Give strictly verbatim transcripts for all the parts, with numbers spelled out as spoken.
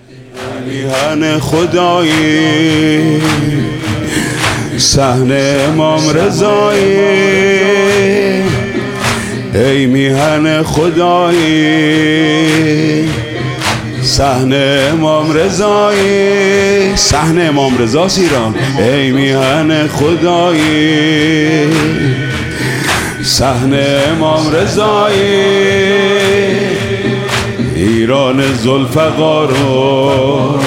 میهن خدایی، صحن امام رضایی، ای میهن خدایی، صحن امام رضایی. صحن امام رضاست ایران. ای میهن خدایی، صحن امام رضایی، ایران ذوالفقار و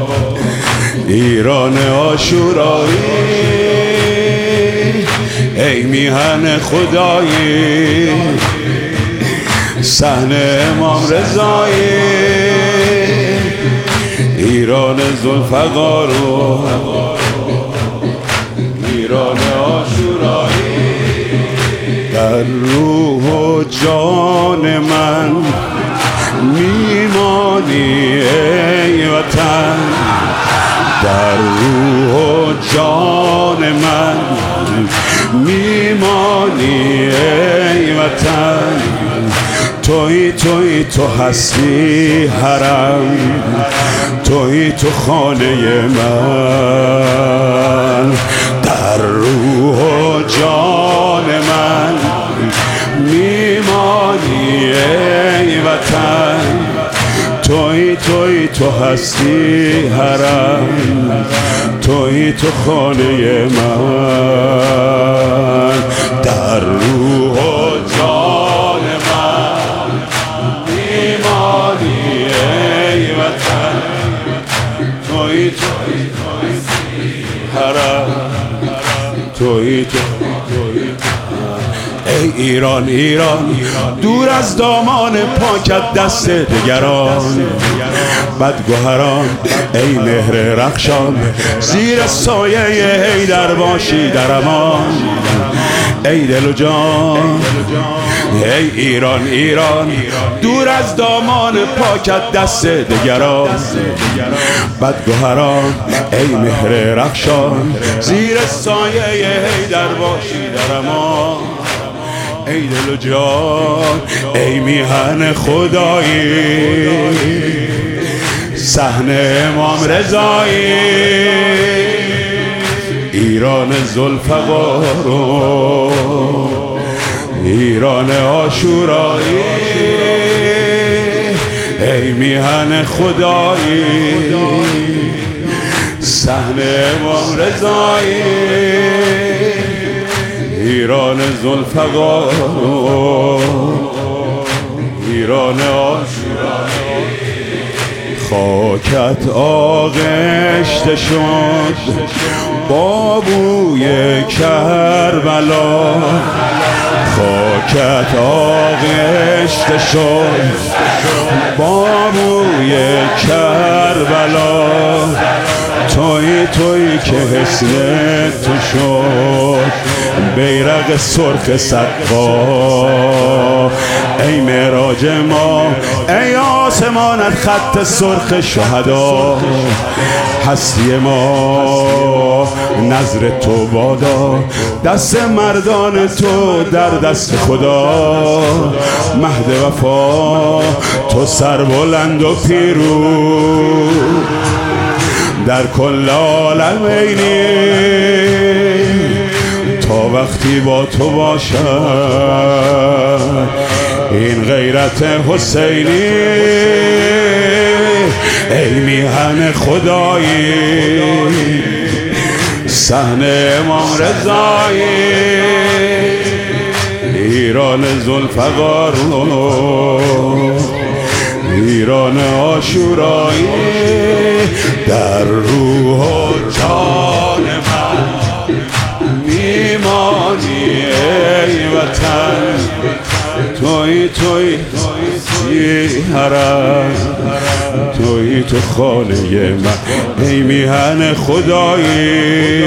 ایران عاشورایی. ای میهن خدایی، صحن امام رضایی، ایران ذوالفقار و ایران عاشورایی. در روح و جان من میمانی ای وطن، در روح و جان من میمانی ای وطن. توی توی تو هستی حرم، توی تو خانه من، در روح و جان من میمانی ای وطن. توی توی تو هستی حرم، توی تو خانه من، در روح و جان من میمانی ای وطن. توی توی حرم، توی تو ای ایران ایران، دور از دامان پاکت دست دگران، بدگوهران ای مهر رخشان، زیر سایه حیدر باشی در امان. ای دل و جان ای ایران ایران، دور از دامان پاکت دست دگران، بدگوهران ای مهر رخشان، زیر سایه حیدر باشی در امان. ای دل و جان ای میهن خدایی، صحن امام رضایی، ایران ذوالفقار و ایران عاشورایی. ای میهن خدایی، صحن امام رضایی، ایران ذوالفقار و ایران عاشورایی. خاکت آغشته شد با بوی کربلا، خاکت آغشته شد با بوی کربلا. توی توی که حسن تو شد بیرق سرخ سقا. ای معراج ما ای آسمانت خط سرخ شهدا. هستی ما نظر تو بادا، دست مردان تو در دست خدا. مهد وفا تو سربلند و پیروز در کل عالمینی، تا وقتی با تو باشد این غیرت حسینی. ای میهن خدایی، صحن امام رضایی، ایران ذوالفقار و ایران عاشورایی. در روح و جان من میمانی ای وطن. توی توی توی حرم، توی تو خانه من. ای میهن خدایی،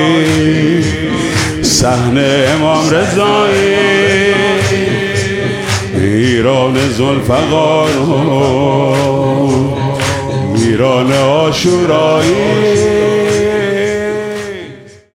صحن امام رضایی، ایران ذوالفقار و ایران عاشورایی.